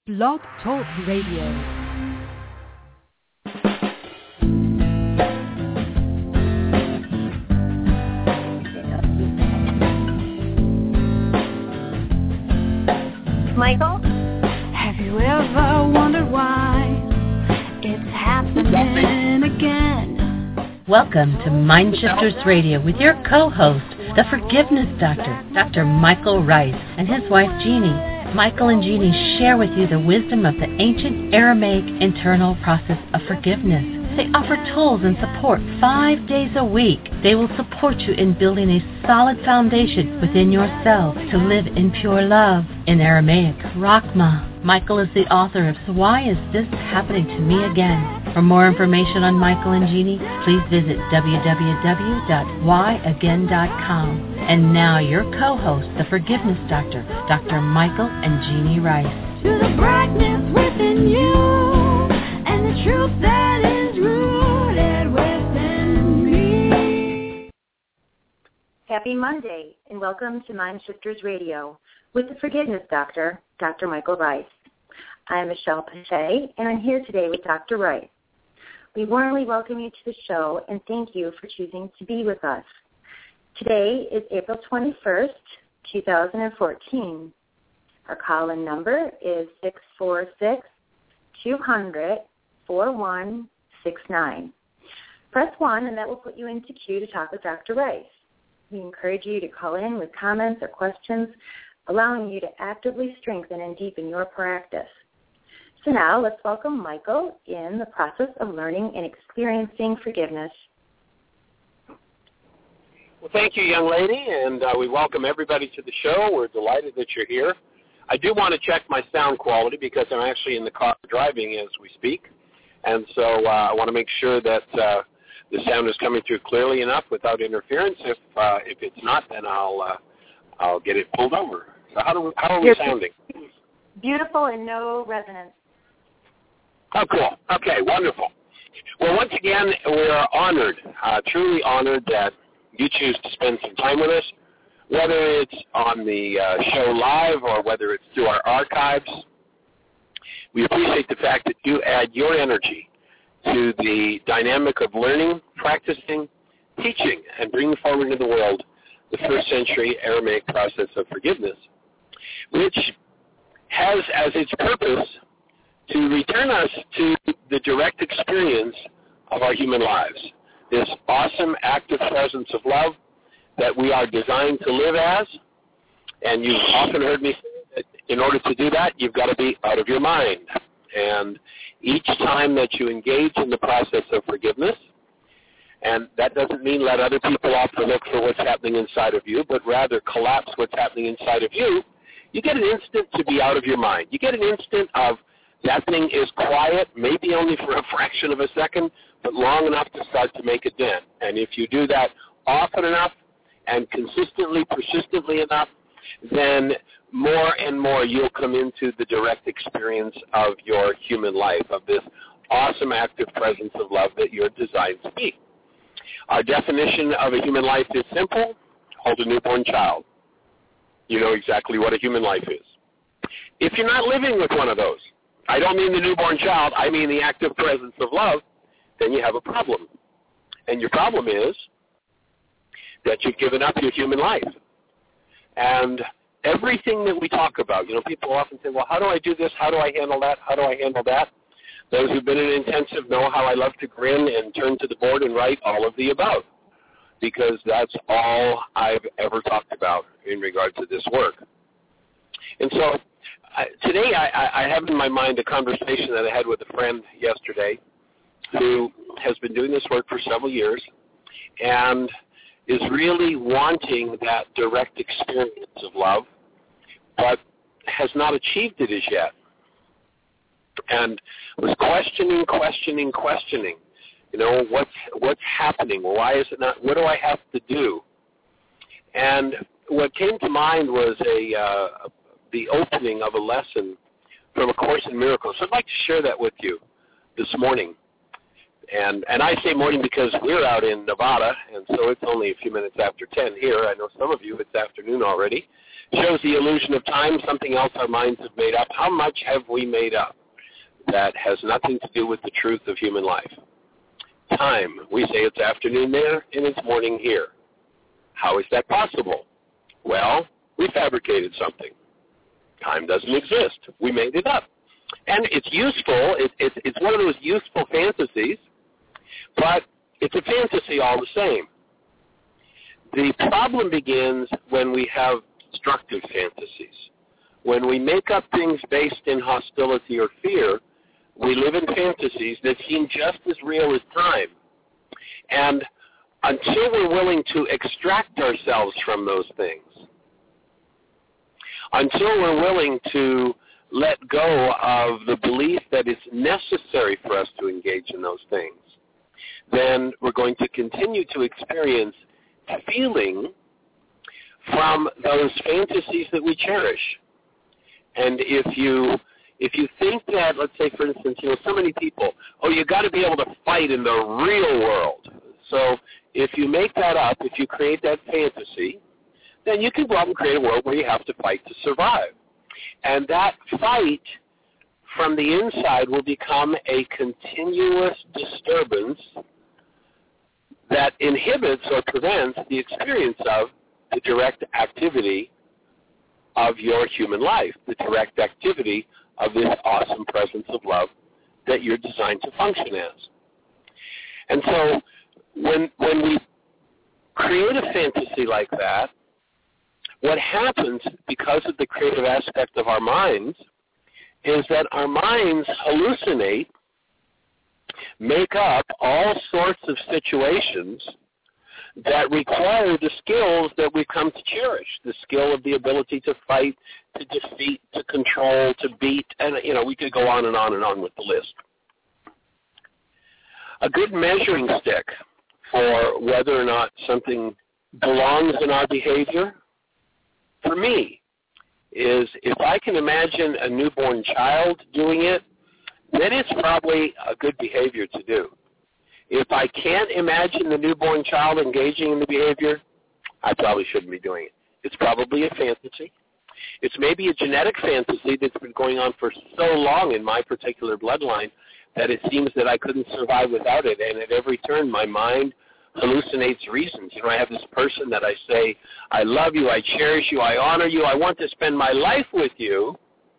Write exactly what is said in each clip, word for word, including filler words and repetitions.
Blog Talk Radio. Michael? Have you ever wondered why it's happening again? Welcome to Mind Shifters Radio with your co-host, the Forgiveness Doctor, Doctor Michael Rice, and his wife Jeannie. Michael and Jeannie share with you the wisdom of the ancient Aramaic internal process of forgiveness. They offer tools and support five days a week. They will support you in building a solid foundation within yourself to live in pure love. In Aramaic, Rachma. Michael is the author of So Why Is This Happening to Me Again? For more information on Michael and Jeannie, please visit w w w dot why again dot com. And now your co-host, the Forgiveness Doctor, Doctor Michael and Jeannie Rice. To the brightness within you and the truth that is rooted within me. Happy Monday, and welcome to Mind Shifters Radio with the Forgiveness Doctor, Doctor Michael Rice. I'm Michelle Pache, and I'm here today with Doctor Rice. We warmly welcome you to the show, and thank you for choosing to be with us. Today is April twenty-first, two thousand fourteen. Our call-in number is six four six, two hundred, four one six nine. Press one, and that will put you into queue to talk with Doctor Rice. We encourage you to call in with comments or questions, allowing you to actively strengthen and deepen your practice. So now let's welcome Michael in the process of learning and experiencing forgiveness. Well, thank you, young lady, and uh, we welcome everybody to the show. We're delighted that you're here. I do want to check my sound quality because I'm actually in the car driving as we speak, and so uh, I want to make sure that uh, the sound is coming through clearly enough without interference. If uh, if it's not, then I'll uh, I'll get it pulled over. So how do we, how are we You're sounding? Beautiful and no resonance. Oh, cool. Okay, wonderful. Well, once again, we are honored, uh, truly honored that you choose to spend some time with us, whether it's on the uh, show live or whether it's through our archives. We appreciate the fact that you add your energy to the dynamic of learning, practicing, teaching, and bringing forward into the world the first century Aramaic process of forgiveness, which has as its purpose to return us to the direct experience of our human lives, this awesome active presence of love that we are designed to live as. And you've often heard me say that in order to do that, you've got to be out of your mind. And each time that you engage in the process of forgiveness, and that doesn't mean let other people off the hook for what's happening inside of you, but rather collapse what's happening inside of you, you get an instant to be out of your mind. You get an instant of that thing is quiet, maybe only for a fraction of a second, but long enough to start to make a dent. And if you do that often enough and consistently, persistently enough, then more and more you'll come into the direct experience of your human life, of this awesome active presence of love that you're designed to be. Our definition of a human life is simple: hold a newborn child. You know exactly what a human life is. If you're not living with one of those, I don't mean the newborn child, I mean the active presence of love, then you have a problem. And your problem is that you've given up your human life. And everything that we talk about, you know, people often say, well, how do I do this? How do I handle that? How do I handle that? Those who've been in intensive know how I love to grin and turn to the board and write all of the above, because that's all I've ever talked about in regard to this work. And so I, today I, I have in my mind a conversation that I had with a friend yesterday who has been doing this work for several years and is really wanting that direct experience of love, but has not achieved it as yet. And was questioning, questioning, questioning. You know, what's what's happening? Why is it not? What do I have to do? And what came to mind was a uh, the opening of a lesson from A Course in Miracles. So I'd like to share that with you this morning. And and I say morning because we're out in Nevada, and so it's only a few minutes after ten here. I know some of you, it's afternoon already. Shows the illusion of time, something else our minds have made up. How much have we made up that has nothing to do with the truth of human life? Time. We say it's afternoon there, and it's morning here. How is that possible? Well, we fabricated something. Time doesn't exist. We made it up. And it's useful. It, it, it's one of those useful fantasies, but it's a fantasy all the same. The problem begins when we have destructive fantasies. When we make up things based in hostility or fear, we live in fantasies that seem just as real as time. And until we're willing to extract ourselves from those things, until we're willing to let go of the belief that it's necessary for us to engage in those things, then we're going to continue to experience feeling from those fantasies that we cherish. And if you if you think that, let's say, for instance, you know, so many people, oh, you got to be able to fight in the real world. So if you make that up, if you create that fantasy, then you can go out and create a world where you have to fight to survive. And that fight from the inside will become a continuous disturbance that inhibits or prevents the experience of the direct activity of your human life, the direct activity of this awesome presence of love that you're designed to function as. And so when when we create a fantasy like that, what happens because of the creative aspect of our minds is that our minds hallucinate, make up all sorts of situations that require the skills that we've come to cherish, the skill of the ability to fight, to defeat, to control, to beat, and, you know, we could go on and on and on with the list. A good measuring stick for whether or not something belongs in our behavior, for me, is if I can imagine a newborn child doing it, then it's probably a good behavior to do. If I can't imagine the newborn child engaging in the behavior, I probably shouldn't be doing it. It's probably a fantasy. It's maybe a genetic fantasy that's been going on for so long in my particular bloodline that it seems that I couldn't survive without it, and at every turn my mind hallucinates reasons. You know, I have this person that I say, I love you, I cherish you, I honor you, I want to spend my life with you.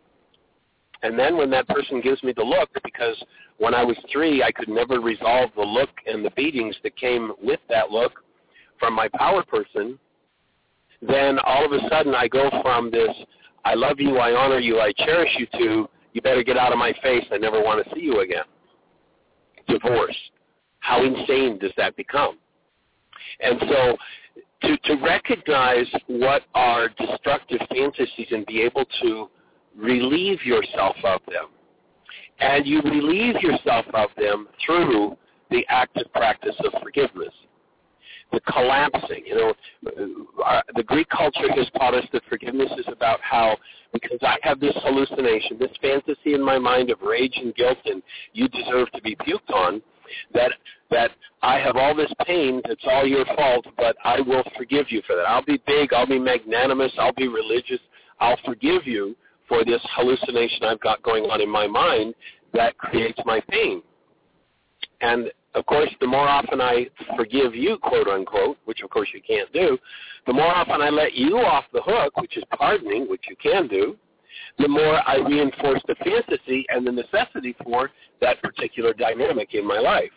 And then when that person gives me the look, because when I was three, I could never resolve the look and the beatings that came with that look from my power person, then all of a sudden I go from this, I love you, I honor you, I cherish you, to, you better get out of my face, I never want to see you again. Divorce. How insane does that become? And so to, to recognize what are destructive fantasies and be able to relieve yourself of them. And you relieve yourself of them through the active practice of forgiveness. The collapsing, you know, our, the Greek culture has taught us that forgiveness is about how, because I have this hallucination, this fantasy in my mind of rage and guilt and you deserve to be puked on, that that I have all this pain, it's all your fault, but I will forgive you for that. I'll be big, I'll be magnanimous, I'll be religious, I'll forgive you for this hallucination I've got going on in my mind that creates my pain. And, of course, the more often I forgive you, quote, unquote, which, of course, you can't do, the more often I let you off the hook, which is pardoning, which you can do, the more I reinforce the fantasy and the necessity for that particular dynamic in my life.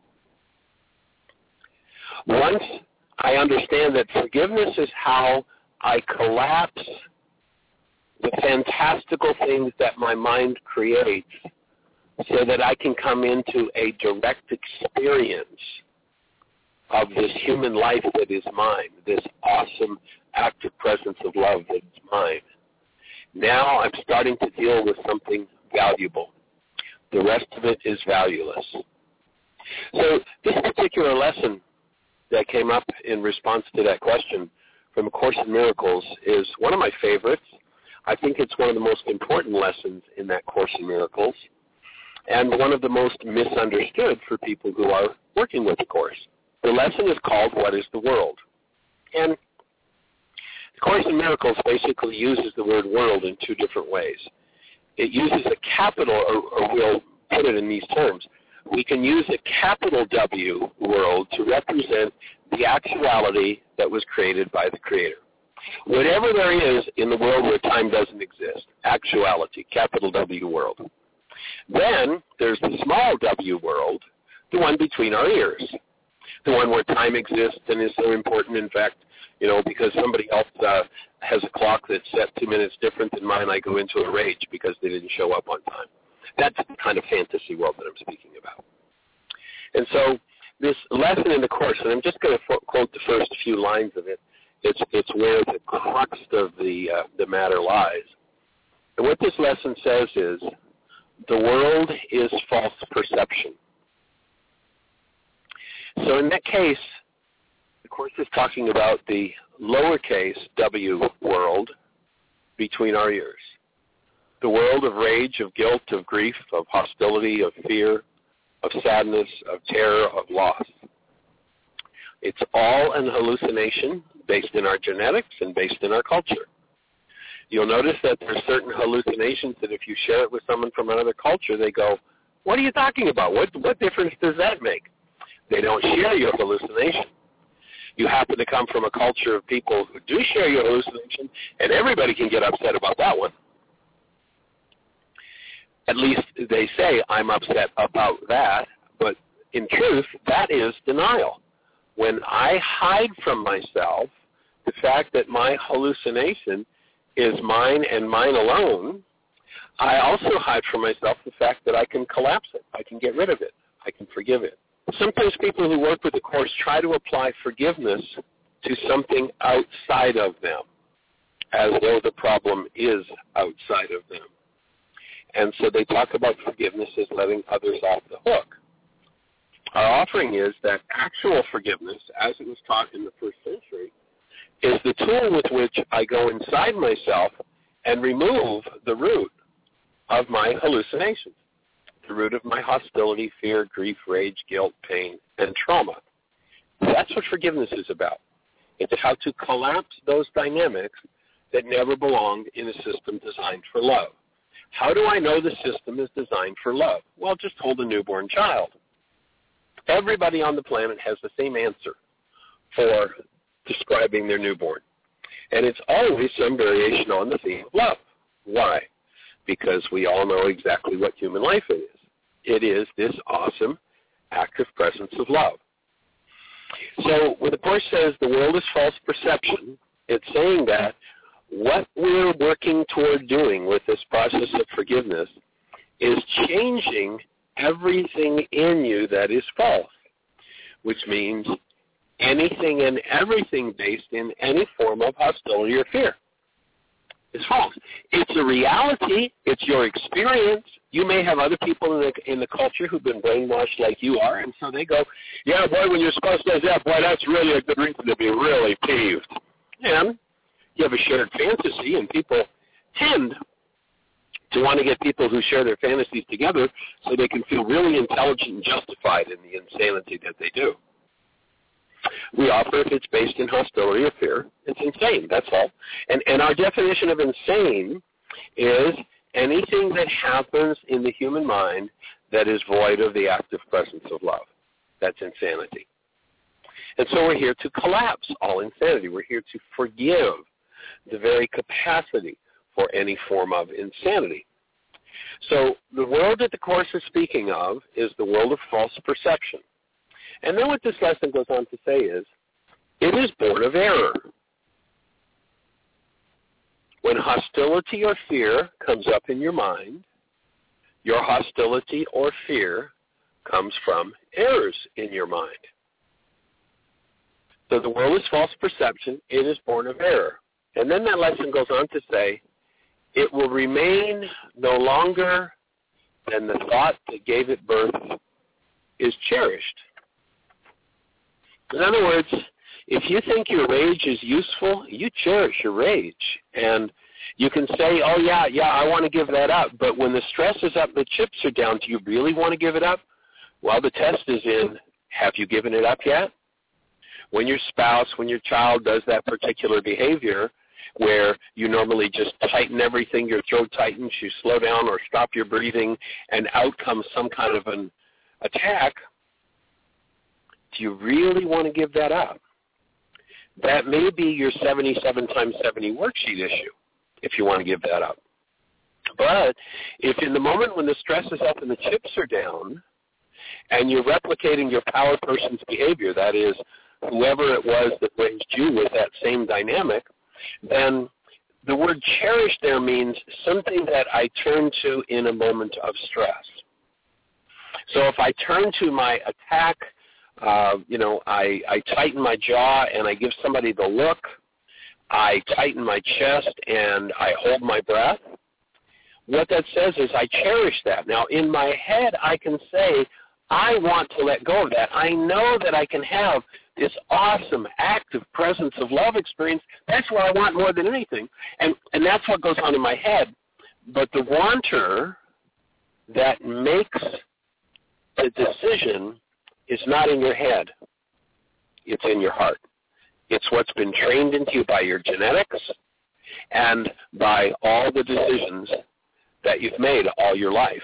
Once I understand that forgiveness is how I collapse the fantastical things that my mind creates so that I can come into a direct experience of this human life that is mine, this awesome active presence of love that is mine. Now I'm starting to deal with something valuable. The rest of it is valueless. So this particular lesson that came up in response to that question from A Course in Miracles is one of my favorites. I think it's one of the most important lessons in that Course in Miracles. and one of the most misunderstood for people who are working with the Course. The lesson is called What is the World? And the Course in Miracles basically uses the word world in two different ways. It uses a capital, or, or we'll put it in these terms. We can use a capital W, world, to represent the actuality that was created by the Creator. Whatever there is in the world where time doesn't exist, actuality, capital W, world. Then there's the small w world, the one between our ears, the one where time exists and is so important. In fact, you know, because somebody else uh, has a clock that's set two minutes different than mine, I go into a rage because they didn't show up on time. That's the kind of fantasy world that I'm speaking about. And so this lesson in the Course, and I'm just going to fo- quote the first few lines of it, it's, it's where the crux of the, uh, the matter lies. And what this lesson says is, the world is false perception. So in that case, the Course is talking about the lowercase w world between our ears. The world of rage, of guilt, of grief, of hostility, of fear, of sadness, of terror, of loss. It's all an hallucination based in our genetics and based in our culture. You'll notice that there are certain hallucinations that if you share it with someone from another culture, they go, what are you talking about? What, what difference does that make? They don't share your hallucination. You happen to come from a culture of people who do share your hallucination, and everybody can get upset about that one. At least they say, I'm upset about that, but in truth, that is denial. When I hide from myself the fact that my hallucination is mine and mine alone, I also hide from myself the fact that I can collapse it. I can get rid of it. I can forgive it. Sometimes people who work with the Course try to apply forgiveness to something outside of them, as though the problem is outside of them. And so they talk about forgiveness as letting others off the hook. Our offering is that actual forgiveness, as it was taught in the first century, is the tool with which I go inside myself and remove the root of my hallucinations, the root of my hostility, fear, grief, rage, guilt, pain, and trauma. That's what forgiveness is about. It's how to collapse those dynamics that never belonged in a system designed for love. How do I know the system is designed for love? Well, just hold a newborn child. Everybody on the planet has the same answer for describing their newborn. And it's always some variation on the theme of love. Why? Because we all know exactly what human life is. It is this awesome, active presence of love. So when the Course says the world is false perception, it's saying that what we're working toward doing with this process of forgiveness is changing everything in you that is false, which means anything and everything based in any form of hostility or fear is false. It's a reality. It's your experience. You may have other people in the, in the culture who've been brainwashed like you are, and so they go, yeah, boy, when your spouse does that, boy, that's really a good reason to be really peeved. And you have a shared fantasy, and people tend to want to get people who share their fantasies together so they can feel really intelligent and justified in the insanity that they do. We offer if it's based in hostility or fear, it's insane, that's all. And, and our definition of insane is anything that happens in the human mind that is void of the active presence of love. That's insanity. And so we're here to collapse all insanity. We're here to forgive the very capacity for any form of insanity. So the world that the Course is speaking of is the world of false perception. And then what this lesson goes on to say is, it is born of error. When hostility or fear comes up in your mind, your hostility or fear comes from errors in your mind. So the world is false perception. It is born of error. And then that lesson goes on to say, it will remain no longer than the thought that gave it birth is cherished. In other words, if you think your rage is useful, you cherish your rage. And You can say, oh, yeah, yeah, I want to give that up. But when the stress is up, the chips are down, do you really want to give it up? Well, the test is in, have you given it up yet? When your spouse, when your child does that particular behavior where you normally just tighten everything, your throat tightens, you slow down or stop your breathing, and out comes some kind of an attack, do you really want to give that up? That may be your seventy-seven times seventy worksheet issue, if you want to give that up. But if in the moment when the stress is up and the chips are down, and you're replicating your power person's behavior, that is, whoever it was that raised you with that same dynamic, then the word cherish there means something that I turn to in a moment of stress. So if I turn to my attack, uh, you know, I, I tighten my jaw and I give somebody the look, I tighten my chest and I hold my breath, what that says is I cherish that. Now, in my head, I can say, I want to let go of that. I know that I can have this awesome, active presence of love experience. That's what I want more than anything. And, and that's what goes on in my head. But the wanter that makes the decision is not in your head. It's in your heart. It's what's been trained into you by your genetics and by all the decisions that you've made all your life.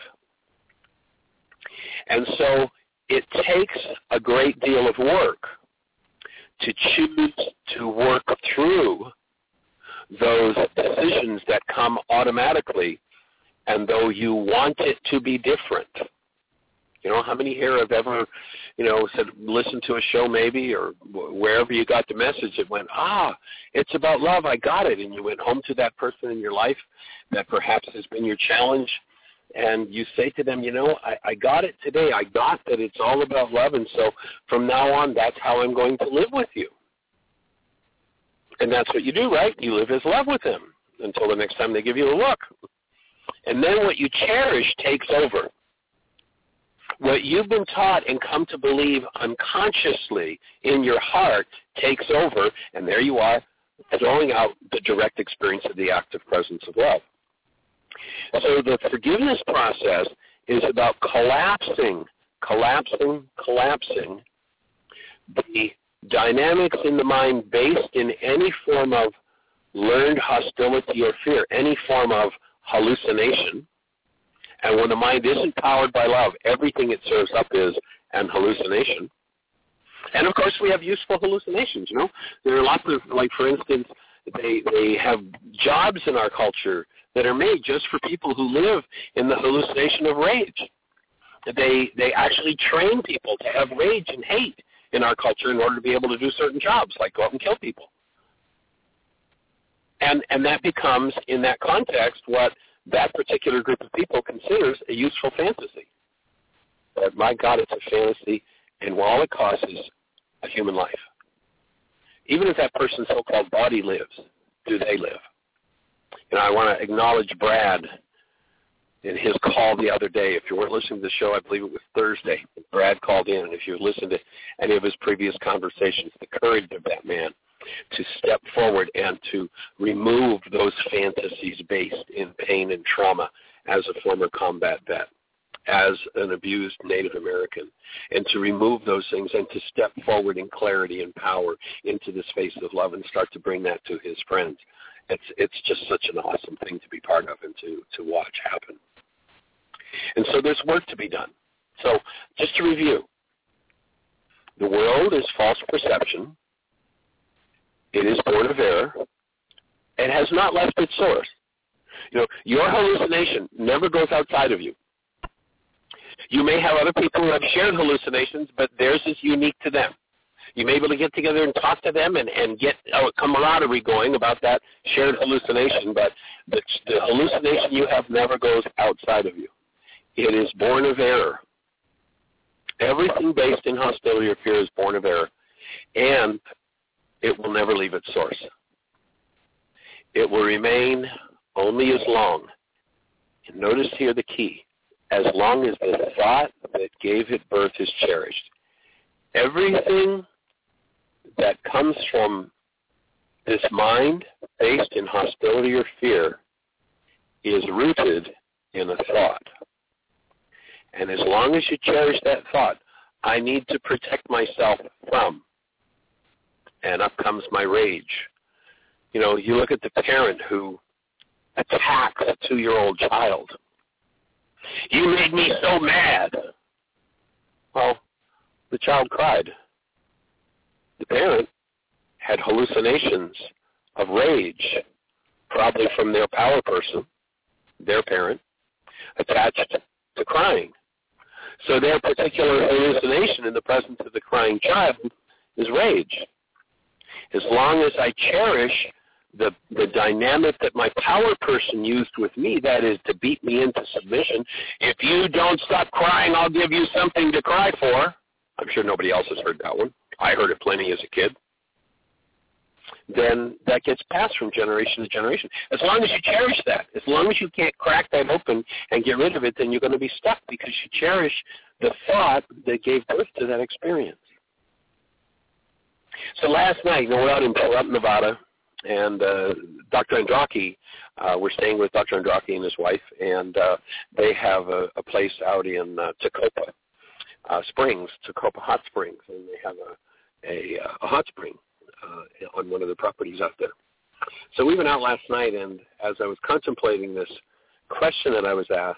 And so it takes a great deal of work to choose to work through those decisions that come automatically, and though you want it to be different. You know, how many here have ever, you know, said, listen to a show maybe, or wherever you got the message, it went, ah, it's about love, I got it, and you went home to that person in your life that perhaps has been your challenge, and you say to them, you know, I, I got it today. I got that it's all about love, and so from now on, that's how I'm going to live with you. And that's what you do, right? You live as love with them until the next time they give you a look. And then what you cherish takes over. What you've been taught and come to believe unconsciously in your heart takes over, and there you are, throwing out the direct experience of the active presence of love. So the forgiveness process is about collapsing, collapsing, collapsing the dynamics in the mind based in any form of learned hostility or fear, any form of hallucination. And when the mind isn't powered by love, everything it serves up is an hallucination. And, of course, we have useful hallucinations, you know. There are lots of, like, for instance, they, they have jobs in our culture that are made just for people who live in the hallucination of rage. They, they actually train people to have rage and hate in our culture in order to be able to do certain jobs, like go out and kill people. And, and that becomes, in that context, what that particular group of people considers a useful fantasy. But my God, it's a fantasy, and all it costs is a human life. Even if that person's so-called body lives, do they live? And I want to acknowledge Brad in his call the other day. If you weren't listening to the show, I believe it was Thursday, Brad called in, and if you listened to any of his previous conversations, the courage of that man to step forward and to remove those fantasies based in pain and trauma as a former combat vet, as an abused Native American, and to remove those things and to step forward in clarity and power into the space of love and start to bring that to his friends. It's it's just such an awesome thing to be part of and to, to watch happen. And so there's work to be done. So just to review, the world is false perception. It is born of error. It has not left its source. You know, your hallucination never goes outside of you. You may have other people who have shared hallucinations, but theirs is unique to them. You may be able to get together and talk to them and, and get a camaraderie going about that shared hallucination, but the, the hallucination you have never goes outside of you. It is born of error. Everything based in hostility or fear is born of error, and it will never leave its source. It will remain only as long, and notice here the key, as long as the thought that gave it birth is cherished. Everything that comes from This mind based in hostility or fear is rooted in a thought. And as long as you cherish that thought, I need to protect myself from, and up comes my rage. You know, you look at the parent who attacks a two-year-old child. You made me so mad. Well, the child cried. The parent had hallucinations of rage, probably from their power person, their parent, attached to crying. So their particular hallucination in the presence of the crying child is rage. As long as I cherish the, the dynamic that my power person used with me, that is to beat me into submission, if you don't stop crying, I'll give you something to cry for. I'm sure nobody else has heard that one. I heard it plenty as a kid. Then that gets passed from generation to generation. As long as you cherish that, as long as you can't crack that open and get rid of it, then you're going to be stuck because you cherish the thought that gave birth to that experience. So last night, you know, we're out in, we're out in Nevada, and uh, Doctor Andraki, uh, we're staying with Doctor Andraki and his wife, and uh, they have a, a place out in uh, Tacoma uh, Springs, Tacoma Hot Springs, and they have a, a, a hot spring uh, on one of the properties out there. So we went out last night, and as I was contemplating this question that I was asked,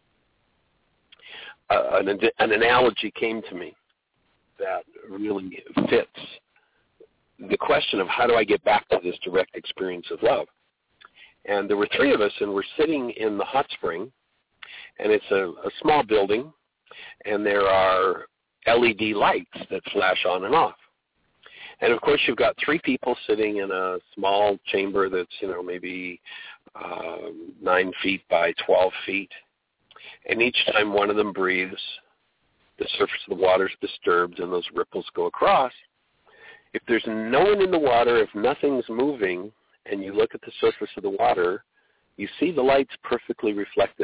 uh, an, an analogy came to me that really fits the question of how do I get back to this direct experience of love. And there were three of us, and we're sitting in the hot spring, and it's a, a small building, and there are L E D lights that flash on and off. And, of course, you've got three people sitting in a small chamber that's, you know, maybe uh, nine feet by twelve feet. And each time one of them breathes, the surface of the water is disturbed and those ripples go across. If there's no one in the water, if nothing's moving, and you look at the surface of the water, you see the lights perfectly reflected,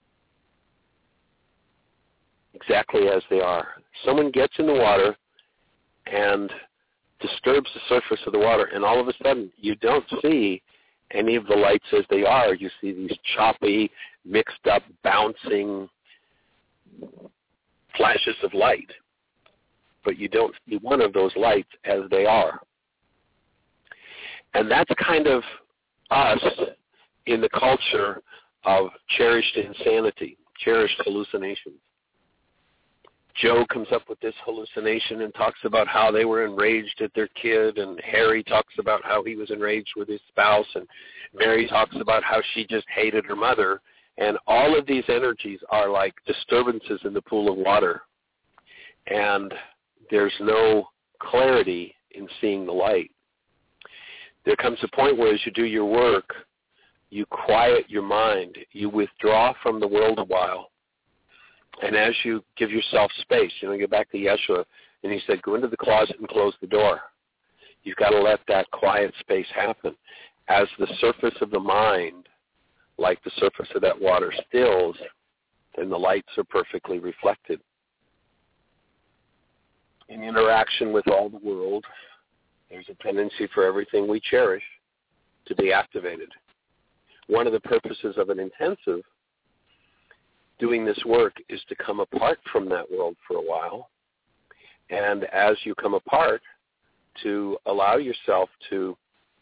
exactly as they are. Someone gets in the water and disturbs the surface of the water, and all of a sudden you don't see any of the lights as they are. You see these choppy, mixed up, bouncing flashes of light. But you don't see one of those lights as they are. And that's kind of us in the culture of cherished insanity, cherished hallucinations. Joe comes up with this hallucination and talks about how they were enraged at their kid, and Harry talks about how he was enraged with his spouse, and Mary talks about how she just hated her mother. And all of these energies are like disturbances in the pool of water. And there's no clarity in seeing the light. There comes a point where as you do your work, you quiet your mind. You withdraw from the world a while. And as you give yourself space, you know, you get back to Yeshua, and he said, go into the closet and close the door. You've got to let that quiet space happen. As the surface of the mind, like the surface of that water, stills, then the lights are perfectly reflected. In interaction with all the world, there's a tendency for everything we cherish to be activated. One of the purposes of an intensive doing this work is to come apart from that world for a while. And as you come apart, to allow yourself to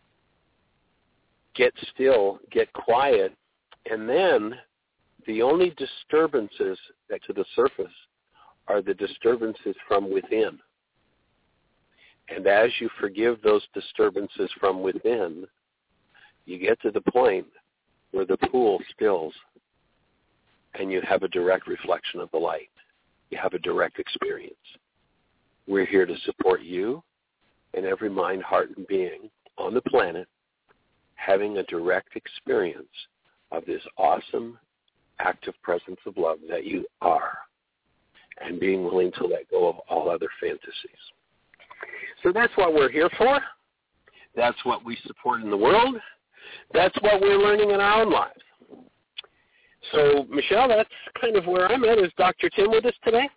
get still, get quiet, and then the only disturbances that to the surface are the disturbances from within. And as you forgive those disturbances from within, you get to the point where the pool stills and you have a direct reflection of the light. You have a direct experience. We're here to support you and every mind, heart, and being on the planet having a direct experience of this awesome, active presence of love that you are, and being willing to let go of all other fantasies. So that's what we're here for. That's what we support in the world. That's what we're learning in our own lives. So, Michelle, that's kind of where I'm at. Is Doctor Tim with us today?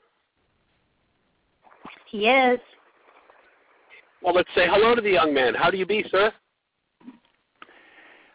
He is. Well, let's say hello to the young man. How do you be, sir?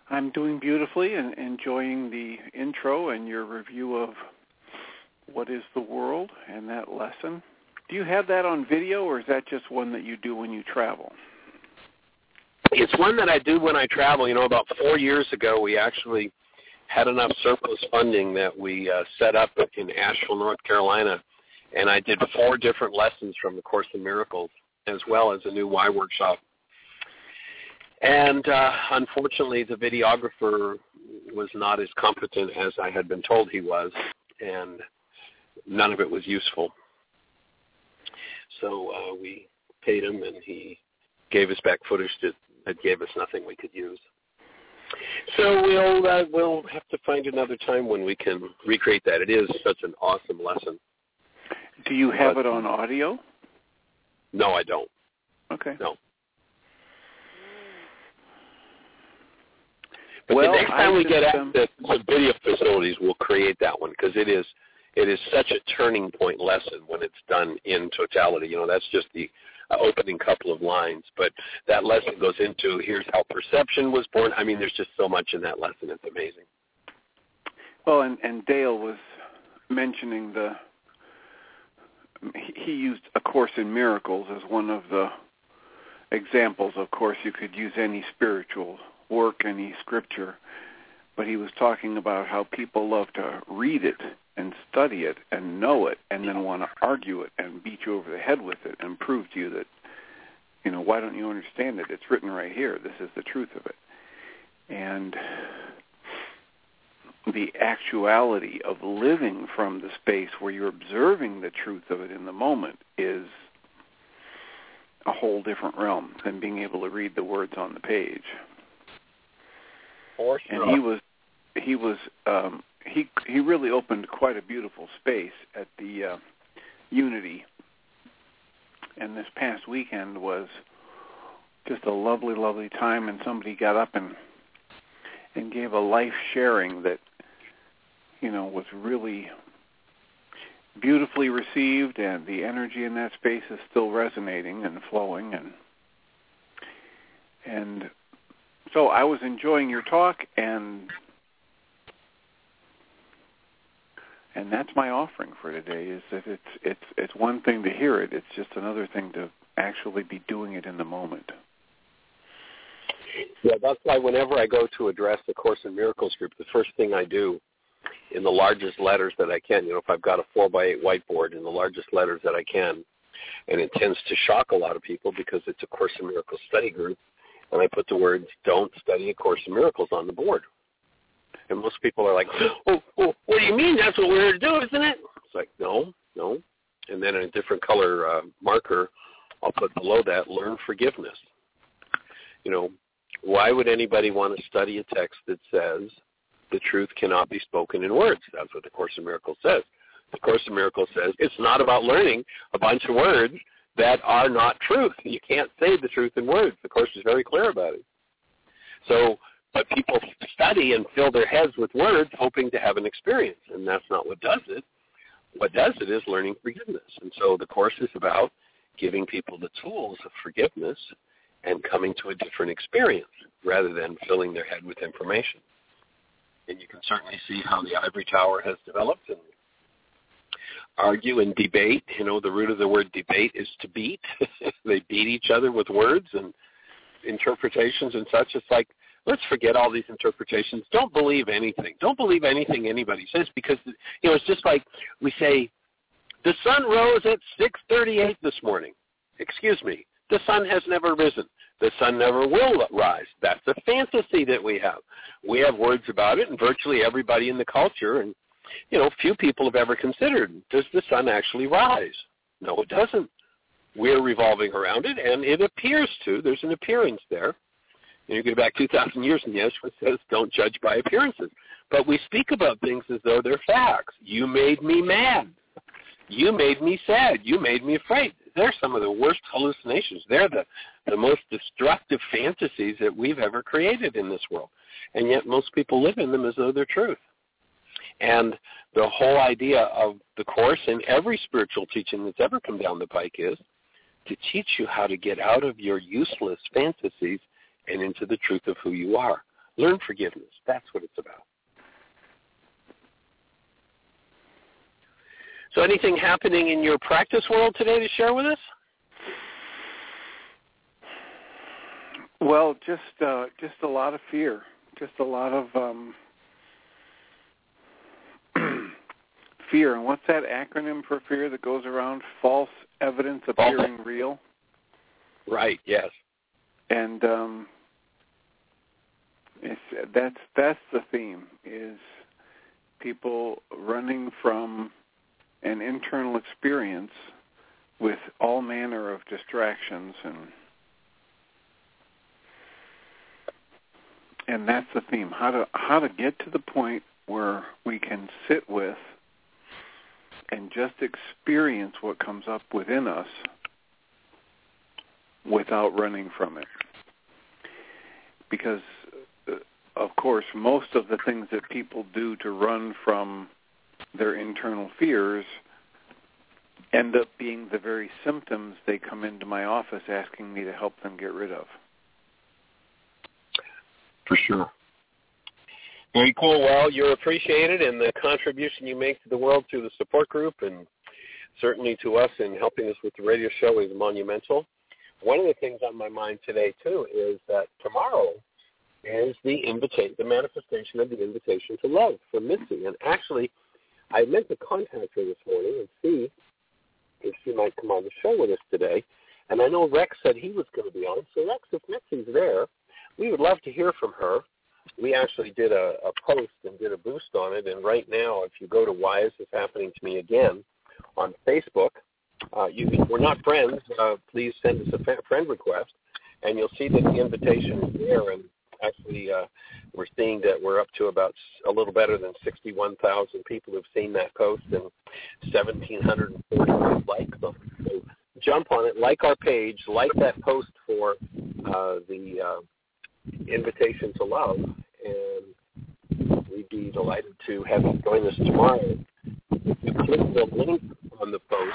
I'm doing beautifully and enjoying the intro and your review of what is the world and that lesson. Do you have that on video, or is that just one that you do when you travel? It's one that I do when I travel. You know, about four years ago, we actually had enough surplus funding that we uh, set up in Asheville, North Carolina, and I did four different lessons from the Course in Miracles, as well as a new Y workshop. And uh, unfortunately, the videographer was not as competent as I had been told he was, and none of it was useful. So uh, we paid him, and he gave us back footage that, that gave us nothing we could use. So we'll uh, we'll have to find another time when we can recreate that. It is such an awesome lesson. Do you have but, it on audio? No, I don't. Okay. No. But well, the next time I we just, get um, access to video facilities, we'll create that one, because it is it is such a turning point lesson when it's done in totality. You know, that's just the uh, opening couple of lines, but that lesson goes into here's how perception was born. I mean, there's just so much in that lesson. It's amazing. Well, and, and Dale was mentioning the he used A Course in Miracles as one of the examples. Of course, you could use any spiritual work, any scripture, but he was talking about how people love to read it and study it and know it and then want to argue it and beat you over the head with it and prove to you that, you know, why don't you understand it? It's written right here. This is the truth of it. And the actuality of living from the space where you're observing the truth of it in the moment is a whole different realm than being able to read the words on the page. For sure. And he was, he was, um, he he really opened quite a beautiful space at the uh, Unity. And this past weekend was just a lovely, lovely time. And somebody got up and and gave a life sharing that, you know, was really beautifully received, and the energy in that space is still resonating and flowing, and and. So I was enjoying your talk, and and that's my offering for today. Is that it's it's it's one thing to hear it; it's just another thing to actually be doing it in the moment. Yeah, that's why whenever I go to address the Course in Miracles group, the first thing I do, in the largest letters that I can, you know, if I've got a four by eight whiteboard, in the largest letters that I can, and it tends to shock a lot of people because it's a Course in Miracles study group. And I put the words, don't study A Course in Miracles on the board. And most people are like, oh, oh, what do you mean? That's what we're here to do, isn't it? It's like, no, no. And then in a different color uh, marker, I'll put below that, learn forgiveness. You know, why would anybody want to study a text that says the truth cannot be spoken in words? That's what the Course in Miracles says. The Course in Miracles says it's not about learning a bunch of words that are not truth. You can't say the truth in words. The Course is very clear about it. So, but people study and fill their heads with words hoping to have an experience, and that's not what does it. What does it is learning forgiveness. And so the Course is about giving people the tools of forgiveness and coming to a different experience rather than filling their head with information. And you can certainly see how the ivory tower has developed and argue and debate. You know, the root of the word debate is to beat. They beat each other with words and interpretations and such. It's like, let's forget all these interpretations. Don't believe anything. Don't believe anything anybody says, because, you know, it's just like we say, the sun rose at six thirty-eight this morning. Excuse me. The sun has never risen. The sun never will rise. That's a fantasy that we have. We have words about it, and virtually everybody in the culture, and you know, few people have ever considered, does the sun actually rise? No, it doesn't. We're revolving around it, and it appears to. There's an appearance there. You, know, you go back two thousand years, and Yeshua says, don't judge by appearances. But we speak about things as though they're facts. You made me mad. You made me sad. You made me afraid. They're some of the worst hallucinations. They're the, the most destructive fantasies that we've ever created in this world. And yet most people live in them as though they're truth. And the whole idea of the Course and every spiritual teaching that's ever come down the pike is to teach you how to get out of your useless fantasies and into the truth of who you are. Learn forgiveness. That's what it's about. So anything happening in your practice world today to share with us? Well, just uh, just a lot of fear, just a lot of um, fear. And what's that acronym for fear that goes around? False evidence appearing False. real. Right. Yes. And um, it's, that's that's the theme, is people running from an internal experience with all manner of distractions, and and that's the theme. How to how to get to the point where we can sit with and just experience what comes up within us without running from it. Because, uh, of course, most of the things that people do to run from their internal fears end up being the very symptoms they come into my office asking me to help them get rid of. For sure. Very cool. Well, you're appreciated, and the contribution you make to the world through the support group and certainly to us in helping us with the radio show is monumental. One of the things on my mind today, too, is that tomorrow is the invitation, the manifestation of the invitation to love for Mitzi. And actually, I meant to contact her this morning and see if she might come on the show with us today. And I know Rex said he was going to be on. So, Rex, if Mitzi's there, we would love to hear from her. We actually did a, a post and did a boost on it. And right now, if you go to Why Is This Happening to Me Again on Facebook, uh, you can, we're not friends. Uh, please send us a friend request, and you'll see that the invitation is there. And actually, uh, we're seeing that we're up to about a little better than sixty-one thousand people who've seen that post and one thousand seven hundred forty likes on it. So jump on it, like our page, like that post for uh, the uh, invitation to love, and we'd be delighted to have you join us tomorrow. If you click the link on the post,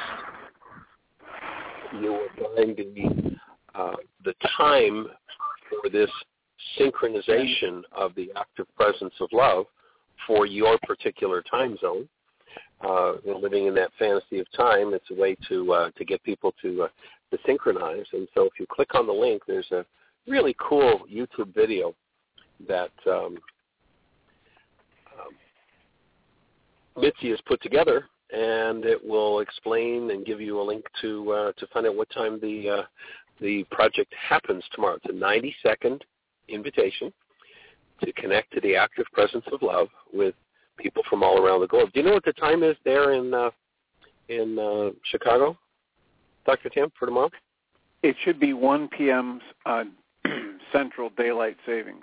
you will find the, uh, the time for this synchronization of the active presence of love for your particular time zone. Uh, living in that fantasy of time, it's a way to uh, to get people to uh, to synchronize. And so if you click on the link, there's a really cool YouTube video that um, um, Mitzi has put together, and it will explain and give you a link to uh, to find out what time the uh, the project happens tomorrow. It's a ninety second invitation to connect to the active presence of love with people from all around the globe. Do you know what the time is there in uh, in uh, Chicago, Doctor Tim, for tomorrow? It should be one p.m. Uh, Central Daylight Savings.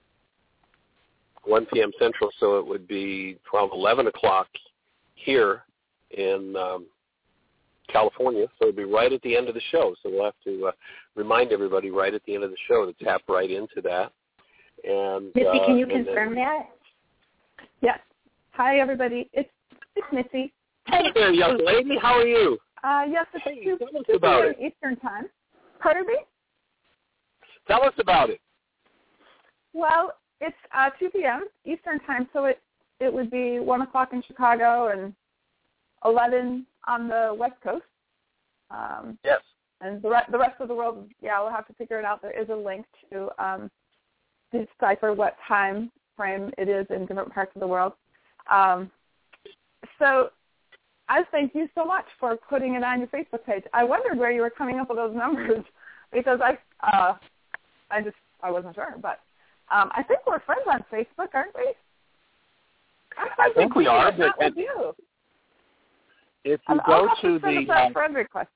one p.m. Central, so it would be twelve, eleven o'clock here in um, California, so it would be right at the end of the show. So we'll have to uh, remind everybody right at the end of the show to tap right into that. And Mitzi, uh, can you and confirm then, that? Yes. Hi, everybody. It's, it's Mitzi. Hey there, young lady. How are you? Uh, yes, it's Hey, two, tell us two about p.m. it. Eastern Time. Pardon me? Tell us about it. Well, it's uh, two p.m. Eastern Time, so it, it would be one o'clock in Chicago and eleven on the West Coast. Um, Yes. And the, re- the rest of the world, yeah, we'll have to figure it out. There is a link to um, decipher what time frame it is in different parts of the world. Um, so I thank you so much for putting it on your Facebook page. I wondered where you were coming up with those numbers because I uh, I just I wasn't sure. But um, I think we're friends on Facebook, aren't we? I'm I think we are, but but not with you. if you I'll go have to to send the us that uh, friend request.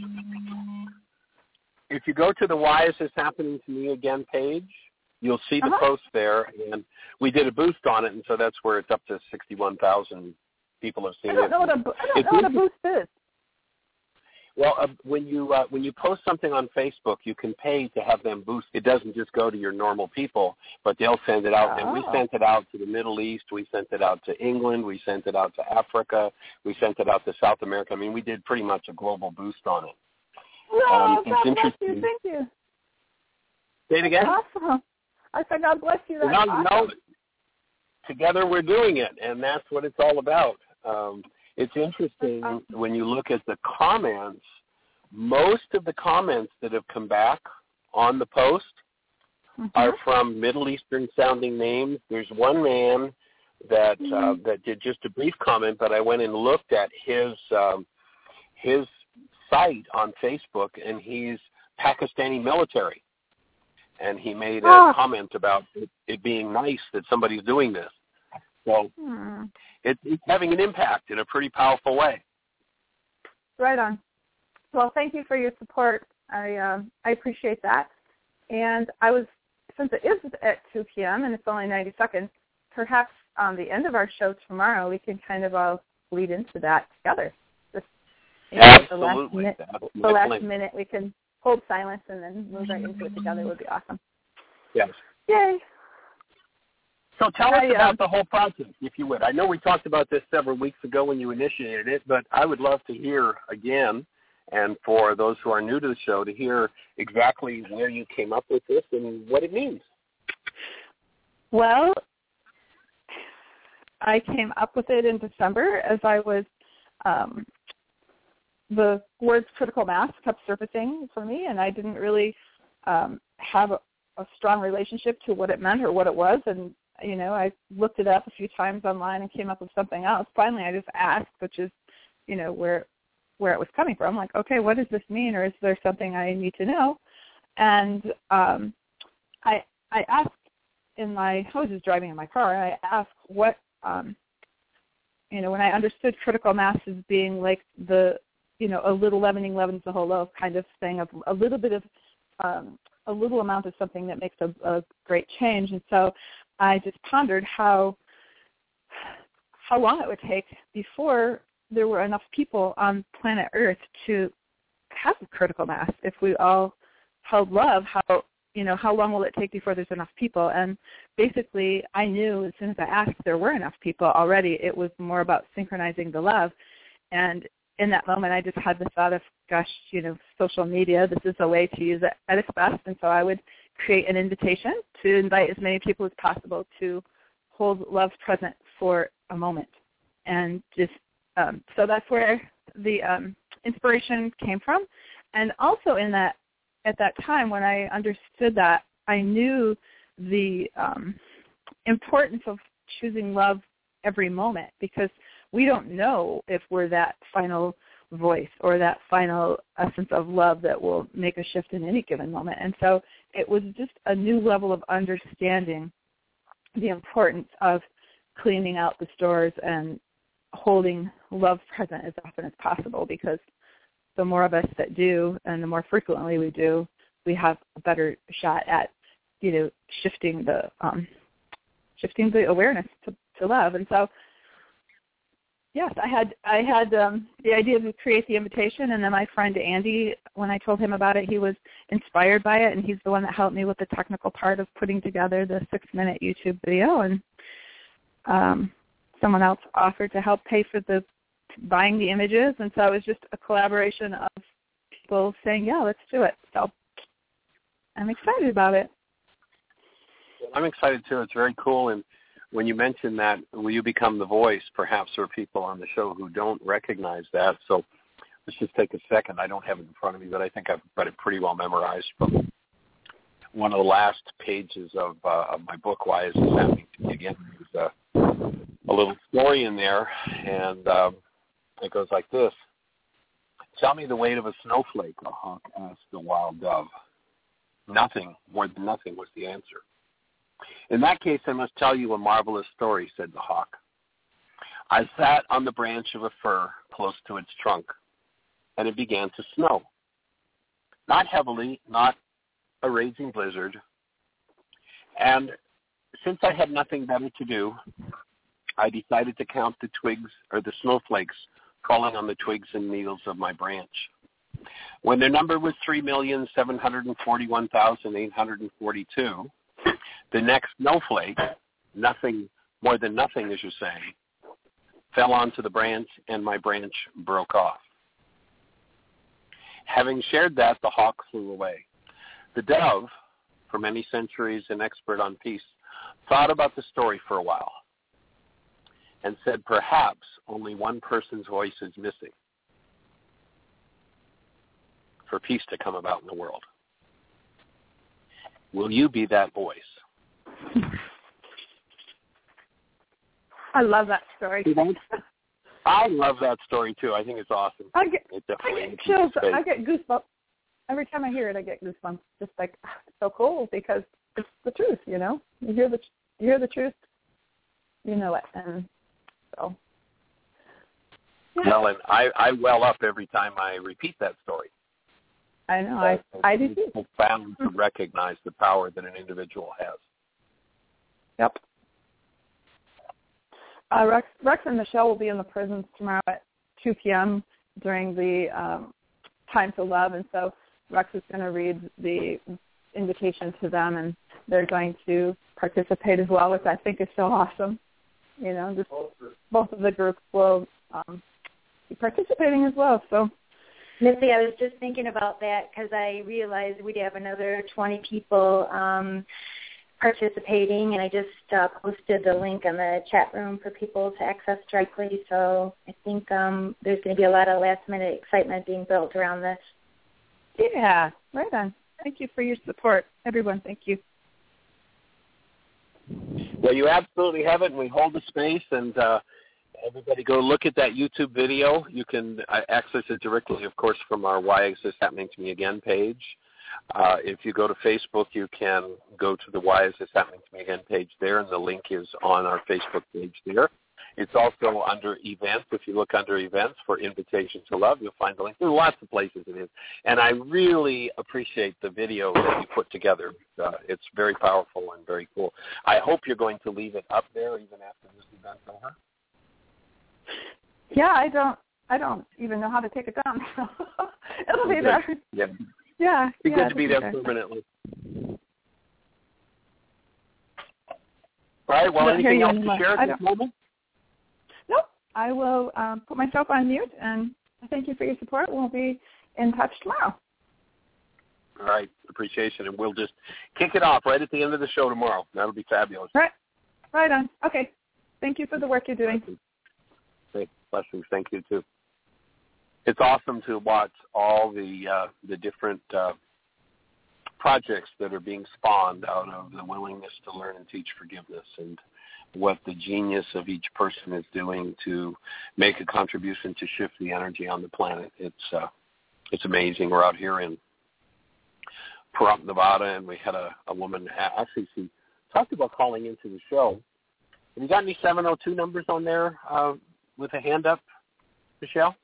if you go to the Why Is This Happening to Me Again page, you'll see the Uh-huh. post there, and we did a boost on it, and so that's where it's up to sixty-one thousand people have seen I don't it. know what a bo- I don't It's know what a easy- boost is. Well, uh, when you uh, when you post something on Facebook, you can pay to have them boost. It doesn't just go to your normal people, but they'll send it out. And we Oh. sent it out to the Middle East. We sent it out to England. We sent it out to Africa. We sent it out to South America. I mean, we did pretty much a global boost on it. No, Um, it's God bless interesting. you. Thank you. Say it again? Awesome. I said, God bless you. That's no, awesome. no, together we're doing it, and that's what it's all about. Um, it's interesting awesome. When you look at the comments, most of the comments that have come back on the post mm-hmm. are from Middle Eastern sounding names. There's one man that mm-hmm. uh, that did just a brief comment, but I went and looked at his um, his site on Facebook, and he's Pakistani military. And he made a oh. comment about it, it being nice that somebody's doing this. So hmm. it, it's having an impact in a pretty powerful way. Right on. Well, thank you for your support. I uh, I appreciate that. And I was, since it is at two p.m. and it's only ninety seconds, perhaps on the end of our show tomorrow we can kind of all lead into that together. Just, you know, Absolutely. The last, minute, the last minute we can hold silence and then move right into it together would be awesome. Yes. Yay. So tell I, us about um, the whole project, if you would. I know we talked about this several weeks ago when you initiated it, but I would love to hear again, and for those who are new to the show, to hear exactly where you came up with this and what it means. Well, I came up with it in December as I was, um, the words critical mass kept surfacing for me, and I didn't really um, have a, a strong relationship to what it meant or what it was. And, you know, I looked it up a few times online and came up with something else. Finally, I just asked, which is, you know, where where it was coming from. Like, okay, what does this mean, or is there something I need to know? And um, I I asked in my, I was just driving in my car, and I asked what, um, you know, when I understood critical mass as being like the, you know, a little leavening leavens the whole loaf kind of thing, of a little bit of, um, a little amount of something that makes a, a great change. And so I just pondered how how long it would take before there were enough people on planet Earth to have critical mass. If we all held love, how, you know, how long will it take before there's enough people? And basically, I knew as soon as I asked there were enough people already. It was more about synchronizing the love. And in that moment, I just had the thought of, gosh, you know, social media, this is a way to use it at its best. And so I would create an invitation to invite as many people as possible to hold love present for a moment. And just, um, so that's where the um, inspiration came from. And also in that, at that time when I understood that, I knew the um, importance of choosing love every moment, because we don't know if we're that final voice or that final essence of love that will make a shift in any given moment. And so it was just a new level of understanding the importance of cleaning out the stores and holding love present as often as possible, because the more of us that do and the more frequently we do, we have a better shot at, you know, shifting the um, shifting the awareness to, to love. And so yes, I had I had um, the idea to create the invitation, and then my friend Andy, when I told him about it, he was inspired by it, and he's the one that helped me with the technical part of putting together the six-minute YouTube video. And um, someone else offered to help pay for the buying the images, and so it was just a collaboration of people saying, "Yeah, let's do it." So I'm excited about it. I'm excited too. It's very cool. And when you mentioned that, will you become the voice, perhaps, for people on the show who don't recognize that? So let's just take a second. I don't have it in front of me, but I think I've got it pretty well memorized from one of the last pages of, uh, of my book, Why Is This Happening to Me Again? There's a, a little story in there, and um, it goes like this. Tell me the weight of a snowflake, a hawk asked the wild dove. Nothing, more than nothing, was the answer. In that case, I must tell you a marvelous story, said the hawk. I sat on the branch of a fir close to its trunk, and it began to snow. Not heavily, not a raging blizzard. And since I had nothing better to do, I decided to count the twigs or the snowflakes falling on the twigs and needles of my branch. When their number was three million seven hundred forty-one thousand eight hundred forty-two, the next snowflake, nothing more than nothing, as you're saying, fell onto the branch, and my branch broke off. Having shared that, the hawk flew away. The dove for many centuries, an expert on peace, thought about the story for a while and said perhaps only one person's voice is missing for peace to come about in the world. Will you be that voice? I love that story. I love that story too. I think it's awesome. I get, it I get chills. I get goosebumps. Every time I hear it, I get goosebumps. Just like, it's so cool because it's the truth, you know? You hear the you hear the truth, you know it. And so, yeah. Well, and I, I well up every time I repeat that story. I know. I, I do too. It's profound to recognize the power that an individual has. Yep. Uh, Rex, Rex and Michelle will be in the prisons tomorrow at two p.m. during the um, Time to Love, and so Rex is going to read the invitation to them, and they're going to participate as well, which I think is so awesome. You know, just both of the groups will um, be participating as well. So, Missy, I was just thinking about that because I realized we'd have another twenty people um, participating, and I just uh, posted the link on the chat room for people to access directly. So I think um, there's going to be a lot of last-minute excitement being built around this. Yeah, right on. Thank you for your support, everyone. Thank you. Well, you absolutely have it, and we hold the space, and uh, everybody go look at that YouTube video. You can uh, access it directly, of course, from our Why Is This Happening to Me Again page. Uh, if you go to Facebook, you can go to the Why Is This Happening to Me Again page there, and the link is on our Facebook page there. It's also under events. If you look under events for Invitation to Love, you'll find the link. There's lots of places it is. And I really appreciate the video that you put together. Uh, it's very powerful and very cool. I hope you're going to leave it up there even after this event's over. Yeah, I don't I don't even know how to take it down. It'll be there. Yeah. Yeah. It'd be yeah, good to be there, there permanently. All right, well, anything else to share at this moment? Nope. I will um, put myself on mute, and thank you for your support. We'll be in touch tomorrow. All right. Appreciation. And we'll just kick it off right at the end of the show tomorrow. That'll be fabulous. Right. Right on. Okay. Thank you for the work you're doing. Great. Blessings. Thank you, too. It's awesome to watch all the uh, the different uh, projects that are being spawned out of the willingness to learn and teach forgiveness, and what the genius of each person is doing to make a contribution to shift the energy on the planet. It's uh, it's amazing. We're out here in Pahrump, Nevada, and we had a, a woman, actually she talked about calling into the show. Have you got any seven oh two numbers on there uh, with a hand up, Michelle?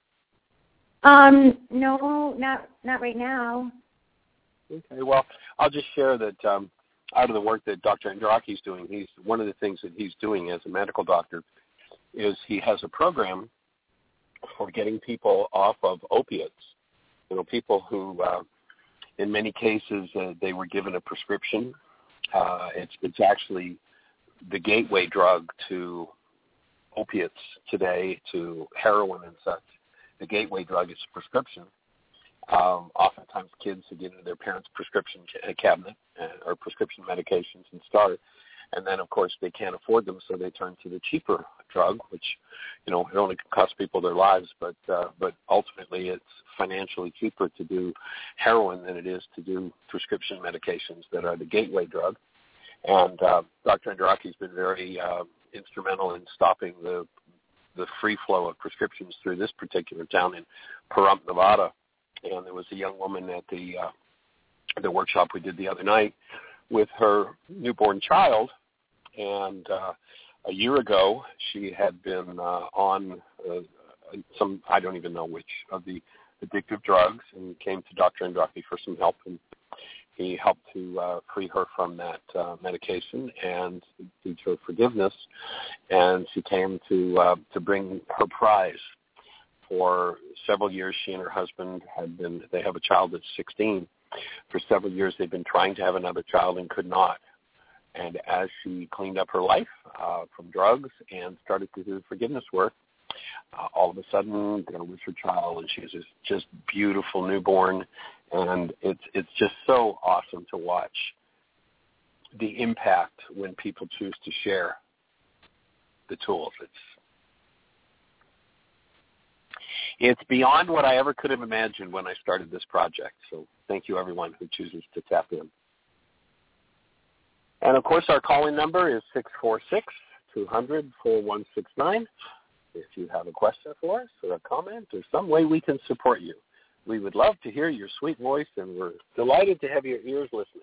Um, no, not not right now. Okay, well, I'll just share that um, out of the work that Doctor Andraki is doing, he's one of the things that he's doing as a medical doctor is he has a program for getting people off of opiates. You know, people who, uh, in many cases, uh, they were given a prescription. Uh, it's it's actually the gateway drug to opiates today, to heroin and such. The gateway drug is a prescription. Um, oftentimes kids who get into their parents' prescription ca- cabinet uh, or prescription medications and start, and then, of course, they can't afford them, so they turn to the cheaper drug, which, you know, it only can cost people their lives, but uh, but ultimately it's financially cheaper to do heroin than it is to do prescription medications that are the gateway drug. And uh, Doctor Andraki has been very uh, instrumental in stopping the the free flow of prescriptions through this particular town in Pahrump, Nevada. And there was a young woman at the uh, the workshop we did the other night with her newborn child, and uh, a year ago she had been uh, on uh, some, I don't even know which, of the addictive drugs, and came to Doctor Andraki for some help, and he helped to uh, free her from that uh, medication and teach her forgiveness, and she came to uh, to bring her prize. For several years, she and her husband had been, they have a child that's sixteen. For several years, they've been trying to have another child and could not. And as she cleaned up her life uh, from drugs and started to do forgiveness work, uh, all of a sudden, there was her child, and she was this just beautiful newborn. And it's it's just so awesome to watch the impact when people choose to share the tools. It's it's beyond what I ever could have imagined when I started this project. So thank you, everyone who chooses to tap in. And, of course, our calling number is six four six, two hundred, four one six nine. If you have a question for us or a comment or some way we can support you, we would love to hear your sweet voice, and we're delighted to have your ears listening.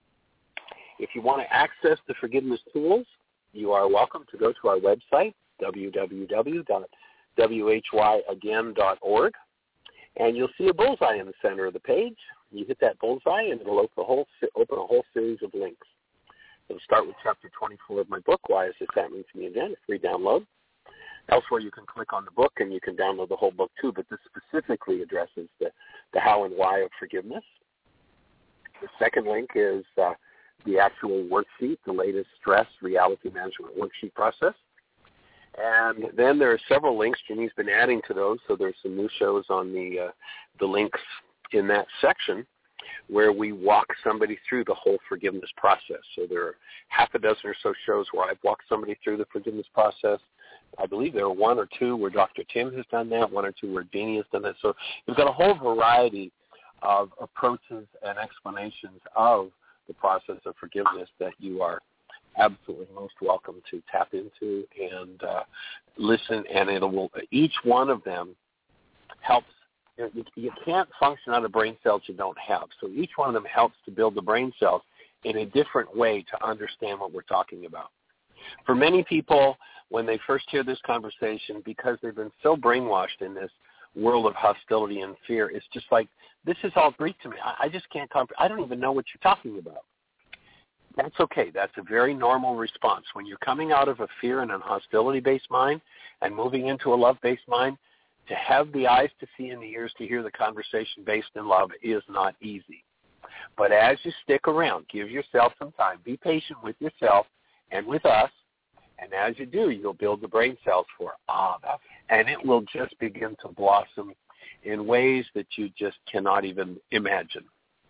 If you want to access the forgiveness tools, you are welcome to go to our website, w w w dot w h y again dot org, and you'll see a bullseye in the center of the page. You hit that bullseye, and it'll open a whole, open a whole series of links. It'll start with chapter twenty-four of my book, Why Is This Happening to Me Again? A free download. Elsewhere, you can click on the book, and you can download the whole book, too, but this specifically addresses the, the how and why of forgiveness. The second link is uh, the actual worksheet, the latest stress reality management worksheet process. And then there are several links. Jeannie's been adding to those, so there's some new shows on the uh, the links in that section where we walk somebody through the whole forgiveness process. So there are half a dozen or so shows where I've walked somebody through the forgiveness process. I believe there are one or two where Doctor Tim has done that, one or two where Jeannie has done that. So we've got a whole variety of approaches and explanations of the process of forgiveness that you are absolutely most welcome to tap into and uh, listen. And it will, each one of them helps. You, you can't function out of brain cells you don't have. So each one of them helps to build the brain cells in a different way to understand what we're talking about. For many people, when they first hear this conversation, because they've been so brainwashed in this world of hostility and fear, it's just like, this is all Greek to me. I, I just can't comprehend. I don't even know what you're talking about. That's okay. That's a very normal response. When you're coming out of a fear and a hostility-based mind and moving into a love-based mind, to have the eyes to see and the ears to hear the conversation based in love is not easy. But as you stick around, give yourself some time. Be patient with yourself and with us. And as you do, you'll build the brain cells for, ah, that's, and it will just begin to blossom in ways that you just cannot even imagine.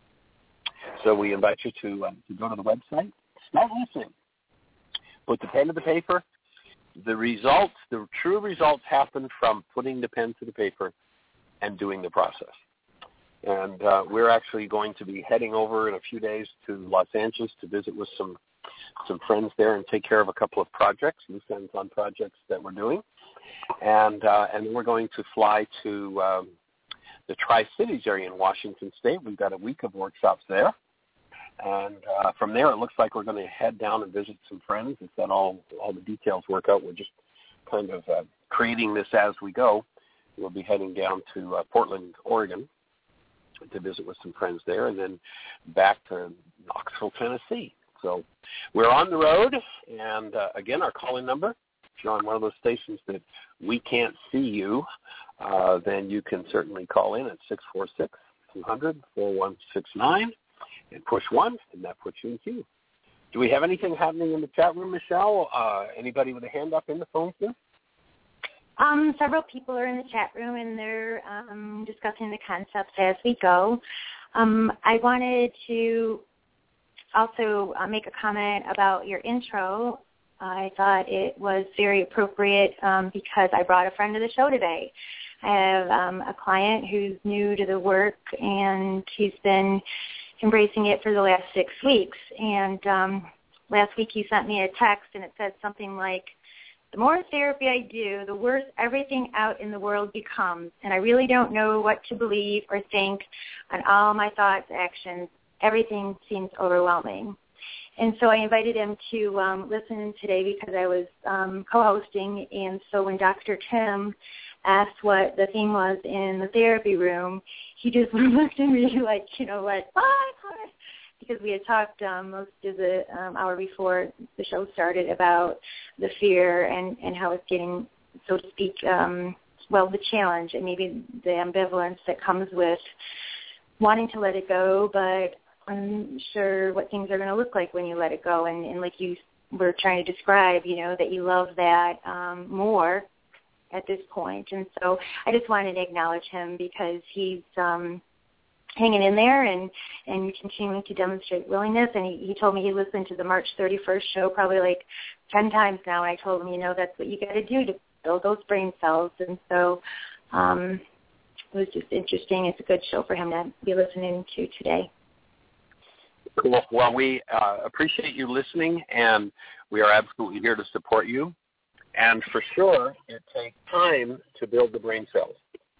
So we invite you to, um, to go to the website, start listening. Put the pen to the paper. The results, the true results happen from putting the pen to the paper and doing the process. And uh, we're actually going to be heading over in a few days to Los Angeles to visit with some some friends there and take care of a couple of projects, loose ends on projects that we're doing. And uh, and then we're going to fly to um, the Tri-Cities area in Washington State. We've got a week of workshops there. And uh, from there, it looks like we're going to head down and visit some friends. If that all all the details work out, we're just kind of uh, creating this as we go. We'll be heading down to uh, Portland, Oregon, to visit with some friends there, and then back to Knoxville, Tennessee. So we're on the road, and uh, again, our calling number, if you're on one of those stations that we can't see you, uh, then you can certainly call in at six four six, two hundred, four one six nine. And push one, and that puts you in queue. Do we have anything happening in the chat room, Michelle? Uh, anybody with a hand up in the phone queue? Um, several people are in the chat room, and they're um, discussing the concepts as we go. Um, I wanted to also uh, make a comment about your intro. I thought it was very appropriate um, because I brought a friend to the show today. I have um, a client who's new to the work, and he's been embracing it for the last six weeks. And um, last week he sent me a text, and it said something like, the more therapy I do, the worse everything out in the world becomes, and I really don't know what to believe or think on all my thoughts, actions. Everything seems overwhelming. And so I invited him to um, listen today because I was um, co-hosting, and so when Doctor Tim asked what the theme was in the therapy room, he just looked at me like, you know, like, what? Because we had talked um, most of the um, hour before the show started about the fear and, and how it's getting, so to speak, um, well, the challenge and maybe the ambivalence that comes with wanting to let it go, but unsure what things are going to look like when you let it go. And, and like you were trying to describe, you know, that you love that um, more at this point. And so I just wanted to acknowledge him because he's um, hanging in there and, and continuing to demonstrate willingness. And he, he told me he listened to the March thirty-first show probably like ten times now. And I told him, you know, that's what you got to do to build those brain cells. And so um, it was just interesting. It's a good show for him to be listening to today. Cool. Well, we uh, appreciate you listening, and we are absolutely here to support you. And for sure, it takes time to build the brain cells,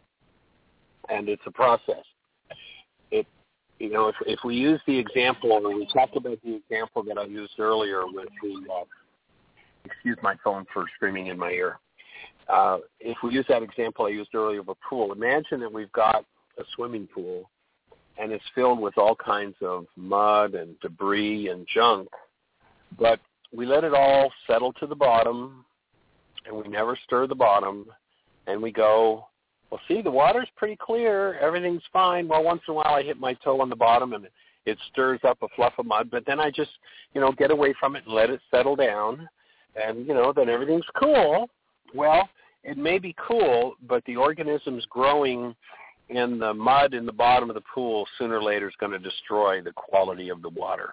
and it's a process. It, you know, if, if we use the example, and we talked about the example that I used earlier with the, uh, excuse my phone for screaming in my ear. Uh, if we use that example I used earlier of a pool, imagine that we've got a swimming pool, and it's filled with all kinds of mud and debris and junk, but we let it all settle to the bottom, and we never stir the bottom, and we go, well, see, the water's pretty clear, everything's fine. Well, once in a while I hit my toe on the bottom, and it stirs up a fluff of mud, but then I just, you know, get away from it and let it settle down, and, you know, then everything's cool. Well, it may be cool, but the organism's growing in the mud in the bottom of the pool sooner or later is going to destroy the quality of the water.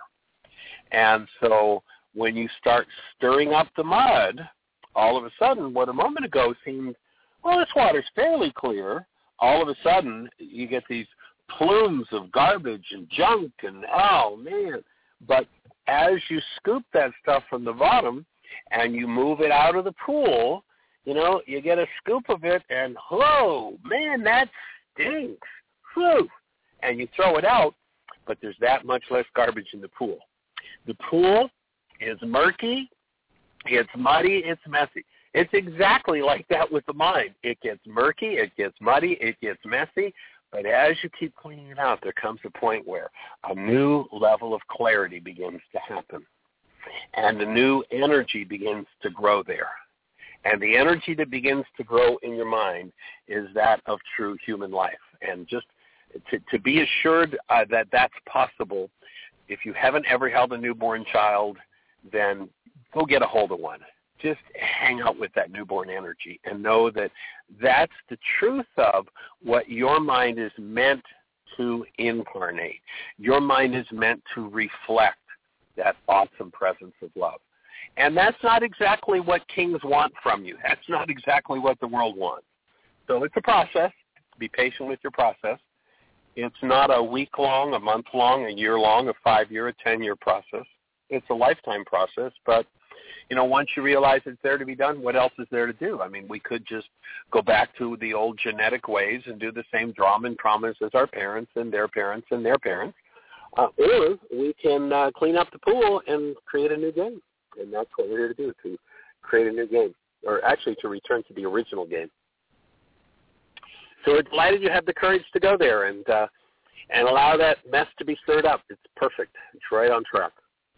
And so when you start stirring up the mud, all of a sudden what a moment ago seemed, well, this water's fairly clear, all of a sudden you get these plumes of garbage and junk and, oh, man. But as you scoop that stuff from the bottom and you move it out of the pool, you know, you get a scoop of it and, whoa, man, that's stinks, whew, and you throw it out, but there's that much less garbage in the pool. The pool is murky, it's muddy, it's messy. It's exactly like that with the mind. It gets murky, it gets muddy, it gets messy, but as you keep cleaning it out, there comes a point where a new level of clarity begins to happen, and a new energy begins to grow there. And the energy that begins to grow in your mind is that of true human life. And just to, to be assured uh, that that's possible, if you haven't ever held a newborn child, then go get a hold of one. Just hang out with that newborn energy and know that that's the truth of what your mind is meant to incarnate. Your mind is meant to reflect that awesome presence of love. And that's not exactly what kings want from you. That's not exactly what the world wants. So it's a process. Be patient with your process. It's not a week-long, a month-long, a year-long, a five-year, a ten-year process. It's a lifetime process. But, you know, once you realize it's there to be done, what else is there to do? I mean, we could just go back to the old genetic ways and do the same drama and traumas as our parents and their parents and their parents. Uh, or we can uh, clean up the pool and create a new game. And that's what we're here to do, to create a new game, or actually to return to the original game. So we're delighted you have the courage to go there and uh, and allow that mess to be stirred up. It's perfect. It's right on track.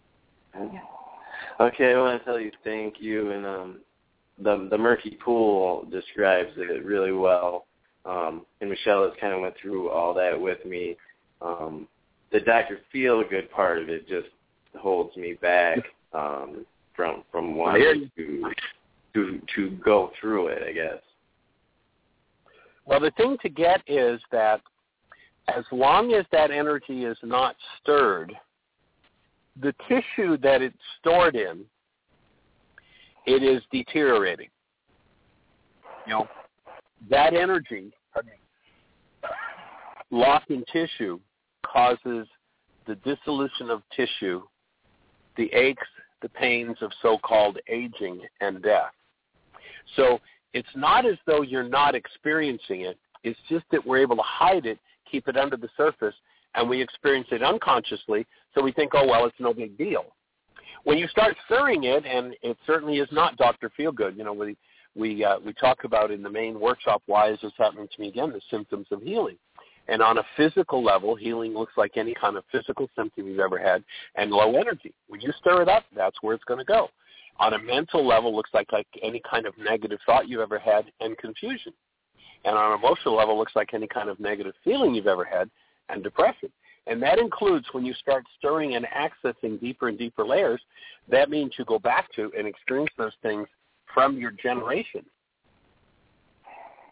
Okay, I want to tell you thank you. And um, the the murky pool describes it really well. Um, and Michelle has kind of went through all that with me. Um, the Doctor Feelgood part of it just holds me back. Um, from from wanting to to to go through it, I guess. Well, the thing to get is that as long as that energy is not stirred, the tissue that it's stored in, it is deteriorating. You know, that energy, pardon me, locked in tissue causes the dissolution of tissue, the aches, the pains of so-called aging and death. So it's not as though you're not experiencing it. It's just that we're able to hide it, keep it under the surface, and we experience it unconsciously, so we think, oh, well, it's no big deal. When you start stirring it, and it certainly is not Doctor Feelgood, you know, we we uh, we talk about in the main workshop, why is this happening to me again, the symptoms of healing. And on a physical level, healing looks like any kind of physical symptom you've ever had, and low energy. When you stir it up, that's where it's going to go. On a mental level, looks like, like any kind of negative thought you've ever had and confusion. And on an emotional level, looks like any kind of negative feeling you've ever had and depression. And that includes when you start stirring and accessing deeper and deeper layers, that means you go back to and experience those things from your generation.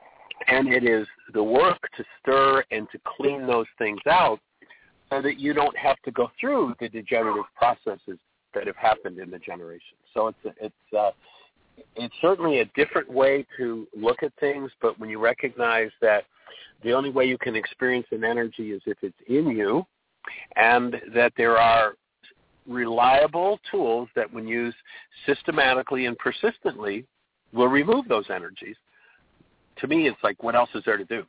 And it is the work to stir and to clean those things out so that you don't have to go through the degenerative processes that have happened in the generation. So it's a, it's uh, it's certainly a different way to look at things, but when you recognize that the only way you can experience an energy is if it's in you, and that there are reliable tools that when used systematically and persistently will remove those energies. To me, it's like, what else is there to do?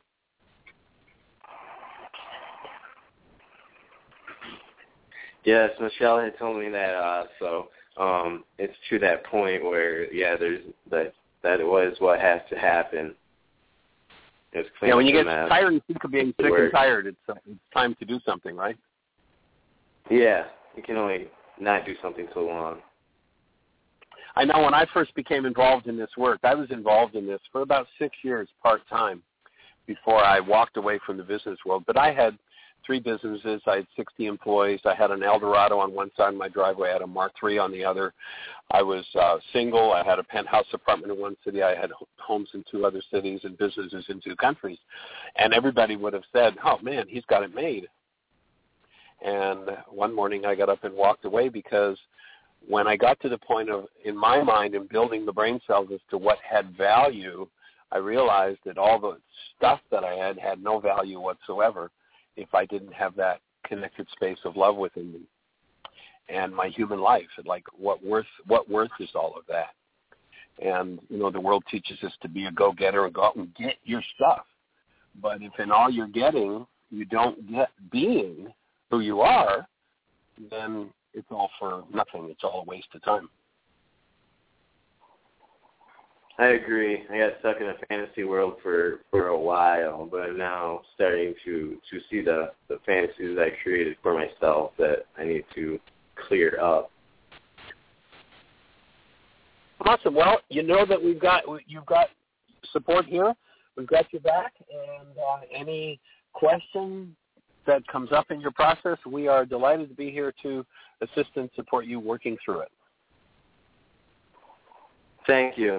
Yes, Michelle had told me that, uh, so um, it's to that point where, yeah, there's that that was what has to happen. It's yeah, when you get mess. tired and sick of being sick and tired, it's, uh, it's time to do something, right? Yeah, you can only not do something so long. I know when I first became involved in this work, I was involved in this for about six years part-time before I walked away from the business world. But I had three businesses. I had sixty employees. I had an Eldorado on one side of my driveway. I had a Mark three on the other. I was uh, single. I had a penthouse apartment in one city. I had homes in two other cities and businesses in two countries. And everybody would have said, oh, man, he's got it made. And one morning I got up and walked away because when I got to the point of, in my mind, in building the brain cells as to what had value, I realized that all the stuff that I had had no value whatsoever if I didn't have that connected space of love within me. And my human life, like what worth what worth is all of that? And, you know, the world teaches us to be a go-getter and go out and get your stuff. But if in all you're getting, you don't get being who you are, then it's all for nothing. It's all a waste of time. I agree. I got stuck in a fantasy world for, for a while, but I'm now starting to, to see the, the fantasies I created for myself that I need to clear up. Awesome. Well, you know that we've got you've got support here. We've got your back, and uh, any question that comes up in your process, we are delighted to be here to assist and support you working through it. Thank you.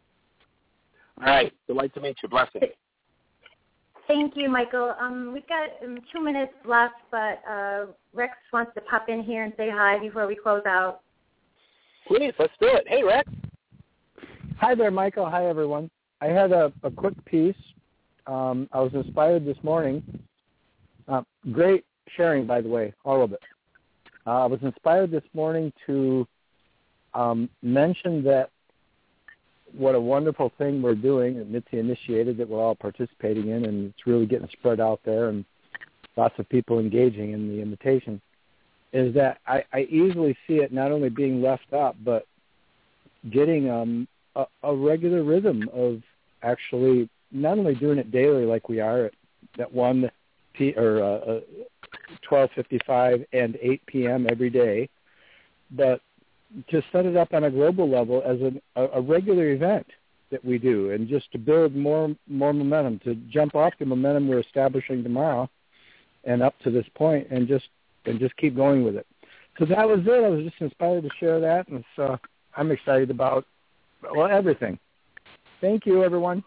All right. Delight to meet you. Blessings. Thank you, Michael. Um, we've got um, two minutes left, but uh, Rex wants to pop in here and say hi before we close out. Please, let's do it. Hey, Rex. Hi there, Michael. Hi, everyone. I had a, a quick piece. Um, I was inspired this morning. Uh, great sharing, by the way, all of it. Uh, I was inspired this morning to um, mention that what a wonderful thing we're doing, that Mitzi initiated, that we're all participating in, and it's really getting spread out there and lots of people engaging in the invitation, is that I, I easily see it not only being left up, but getting um, a, a regular rhythm of actually not only doing it daily like we are at, at one p or uh, twelve fifty-five and eight p.m. every day, but to set it up on a global level as an, a, a regular event that we do, and just to build more more momentum, to jump off the momentum we're establishing tomorrow and up to this point, and just and just keep going with it. So that was it. I was just inspired to share that, and so I'm excited about, well, everything. Thank you, everyone.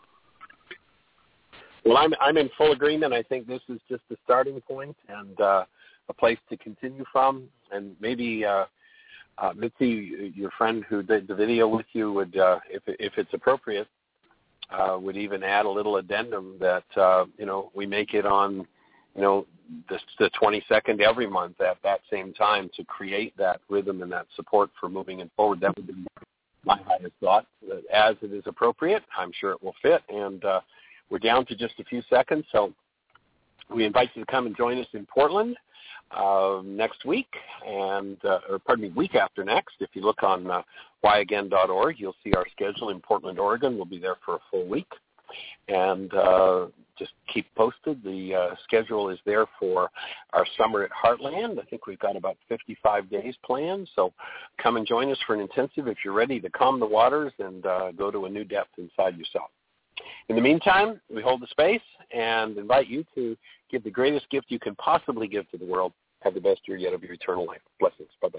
Well, I'm I'm in full agreement. I think this is just the starting point and uh, a place to continue from, and maybe uh, uh, Mitzi, your friend who did the video with you, would, uh, if if it's appropriate, uh, would even add a little addendum that uh, you know we make it on, you know, the, the twenty-second every month at that same time to create that rhythm and that support for moving it forward. That would be my highest thought. As it is appropriate, I'm sure it will fit, and uh, we're down to just a few seconds, so we invite you to come and join us in Portland uh, next week, and uh, or pardon me, week after next. If you look on uh, why again dot org, you'll see our schedule in Portland, Oregon. We'll be there for a full week, and uh, just keep posted. The uh, schedule is there for our summer at Heartland. I think we've got about fifty-five days planned, so come and join us for an intensive if you're ready to calm the waters and uh, go to a new depth inside yourself. In the meantime, we hold the space and invite you to give the greatest gift you can possibly give to the world. Have the best year yet of your eternal life. Blessings. Bye-bye.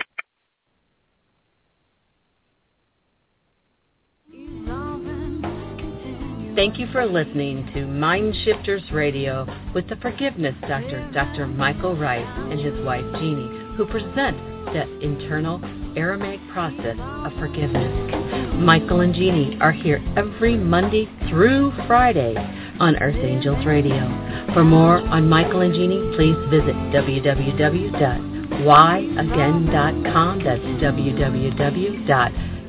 Evolving, continue. Thank you for listening to Mind Shifters Radio with the Forgiveness Doctor, Doctor Michael Rice, and his wife Jeannie, who present that internal Aramaic process of forgiveness. Michael and Jeannie are here every Monday through Friday on Earth Angels Radio. For more on Michael and Jeannie, please visit w w w dot why again dot com. That's w w w dot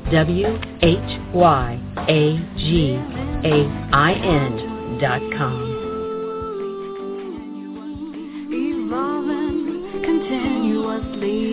why again dot com. Evolving continuously.